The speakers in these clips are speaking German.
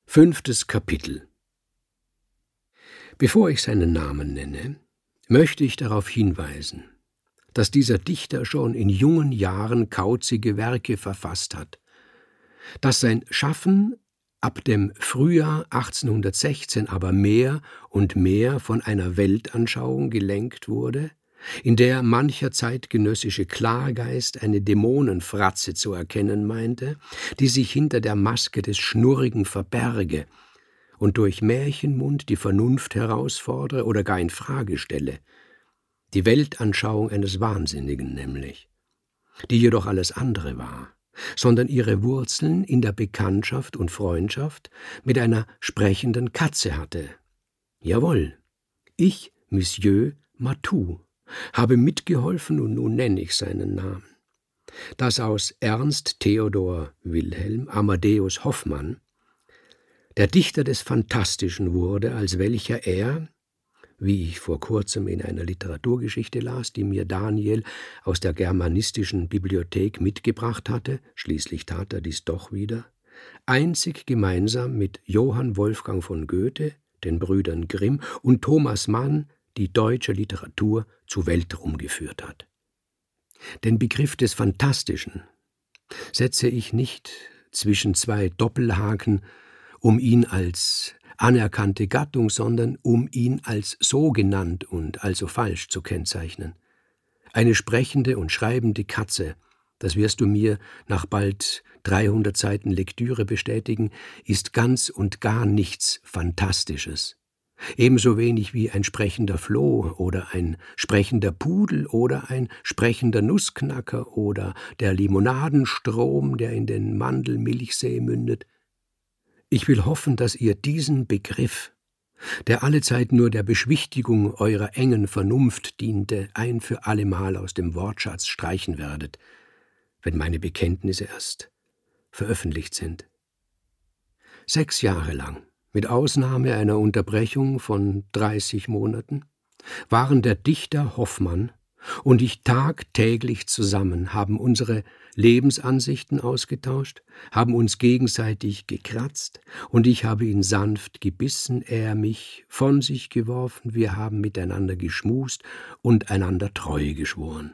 5. Kapitel. Bevor ich seinen Namen nenne, möchte ich darauf hinweisen, dass dieser Dichter schon in jungen Jahren kauzige Werke verfasst hat, dass sein Schaffen ab dem Frühjahr 1816 aber mehr und mehr von einer Weltanschauung gelenkt wurde, in der mancher zeitgenössische Klargeist eine Dämonenfratze zu erkennen meinte, die sich hinter der Maske des Schnurrigen verberge und durch Märchenmund die Vernunft herausfordere oder gar in Frage stelle, die Weltanschauung eines Wahnsinnigen nämlich, die jedoch alles andere war, sondern ihre Wurzeln in der Bekanntschaft und Freundschaft mit einer sprechenden Katze hatte. Jawohl, ich, Monsieur Matou, habe mitgeholfen und nun nenne ich seinen Namen. Dass aus Ernst Theodor Wilhelm Amadeus Hoffmann der Dichter des Phantastischen wurde, als welcher er, wie ich vor kurzem in einer Literaturgeschichte las, die mir Daniel aus der germanistischen Bibliothek mitgebracht hatte, schließlich tat er dies doch wieder, einzig gemeinsam mit Johann Wolfgang von Goethe, den Brüdern Grimm und Thomas Mann die deutsche Literatur zu Weltruhm geführt hat. Den Begriff des Phantastischen setze ich nicht zwischen zwei Doppelhaken, um ihn als anerkannte Gattung, sondern um ihn als so genannt und also falsch zu kennzeichnen. Eine sprechende und schreibende Katze, das wirst du mir nach bald 300 Seiten Lektüre bestätigen, ist ganz und gar nichts Phantastisches. Ebenso wenig wie ein sprechender Floh oder ein sprechender Pudel oder ein sprechender Nussknacker oder der Limonadenstrom, der in den Mandelmilchsee mündet. Ich will hoffen, dass ihr diesen Begriff, der allezeit nur der Beschwichtigung eurer engen Vernunft diente, ein für allemal aus dem Wortschatz streichen werdet, wenn meine Bekenntnisse erst veröffentlicht sind. 6 Jahre lang, mit Ausnahme einer Unterbrechung von 30 Monaten, waren der Dichter Hoffmann und ich tagtäglich zusammen, haben unsere Lebensansichten ausgetauscht, haben uns gegenseitig gekratzt und ich habe ihn sanft gebissen, er mich von sich geworfen, wir haben miteinander geschmust und einander Treue geschworen.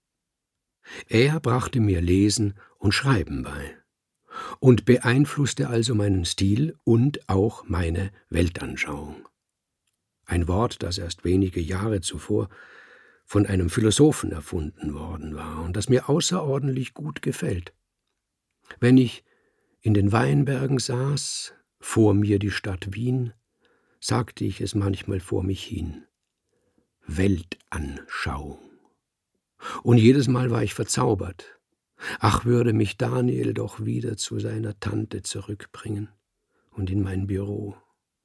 Er brachte mir Lesen und Schreiben bei und beeinflusste also meinen Stil und auch meine Weltanschauung. Ein Wort, das erst wenige Jahre zuvor von einem Philosophen erfunden worden war und das mir außerordentlich gut gefällt. Wenn ich in den Weinbergen saß, vor mir die Stadt Wien, sagte ich es manchmal vor mich hin. Weltanschauung. Und jedes Mal war ich verzaubert. Ach, würde mich Daniel doch wieder zu seiner Tante zurückbringen und in mein Büro.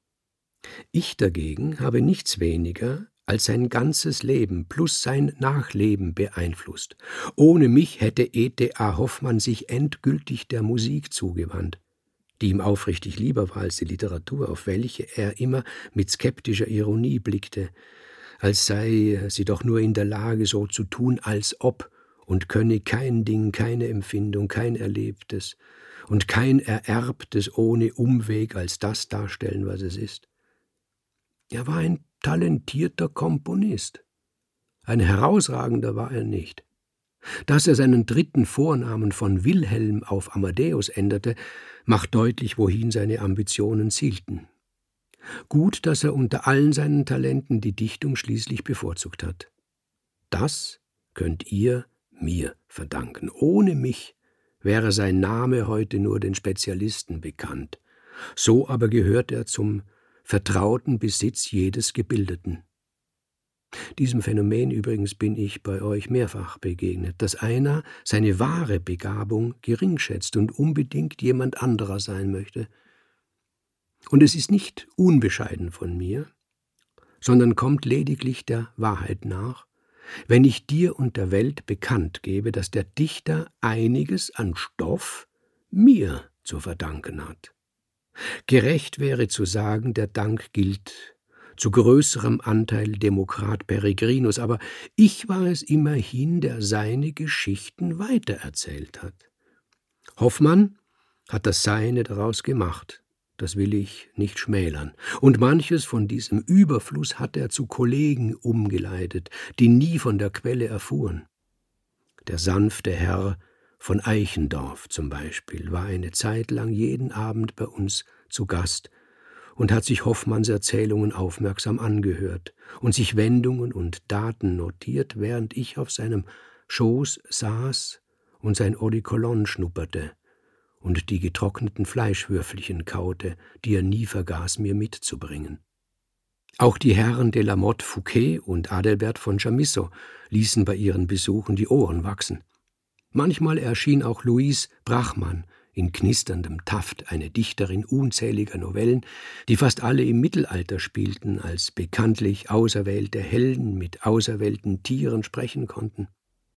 Ich dagegen habe nichts weniger als sein ganzes Leben plus sein Nachleben beeinflusst. Ohne mich hätte E.T.A. Hoffmann sich endgültig der Musik zugewandt, die ihm aufrichtig lieber war als die Literatur, auf welche er immer mit skeptischer Ironie blickte, als sei sie doch nur in der Lage, so zu tun, als ob, und könne kein Ding, keine Empfindung, kein Erlebtes und kein Ererbtes ohne Umweg als das darstellen, was es ist. Er war ein talentierter Komponist. Ein herausragender war er nicht. Dass er seinen dritten Vornamen von Wilhelm auf Amadeus änderte, macht deutlich, wohin seine Ambitionen zielten. Gut, dass er unter allen seinen Talenten die Dichtung schließlich bevorzugt hat. Das könnt ihr mir verdanken. Ohne mich wäre sein Name heute nur den Spezialisten bekannt. So aber gehört er zum vertrauten Besitz jedes Gebildeten. Diesem Phänomen übrigens bin ich bei euch mehrfach begegnet, dass einer seine wahre Begabung geringschätzt und unbedingt jemand anderer sein möchte. Und es ist nicht unbescheiden von mir, sondern kommt lediglich der Wahrheit nach, wenn ich dir und der Welt bekannt gebe, dass der Dichter einiges an Stoff mir zu verdanken hat. Gerecht wäre zu sagen, der Dank gilt zu größerem Anteil Demokrat Peregrinus, aber ich war es immerhin, der seine Geschichten weitererzählt hat. Hoffmann hat das Seine daraus gemacht, das will ich nicht schmälern, und manches von diesem Überfluss hat er zu Kollegen umgeleitet, die nie von der Quelle erfuhren. Der sanfte Herr von Eichendorff zum Beispiel war eine Zeit lang jeden Abend bei uns zu Gast und hat sich Hoffmanns Erzählungen aufmerksam angehört und sich Wendungen und Daten notiert, während ich auf seinem Schoß saß und sein Eau de Cologne schnupperte und die getrockneten Fleischwürfelchen kaute, die er nie vergaß, mir mitzubringen. Auch die Herren de la Motte Fouquet und Adelbert von Chamisso ließen bei ihren Besuchen die Ohren wachsen. Manchmal erschien auch Louise Brachmann in knisterndem Taft, eine Dichterin unzähliger Novellen, die fast alle im Mittelalter spielten, als bekanntlich auserwählte Helden mit auserwählten Tieren sprechen konnten.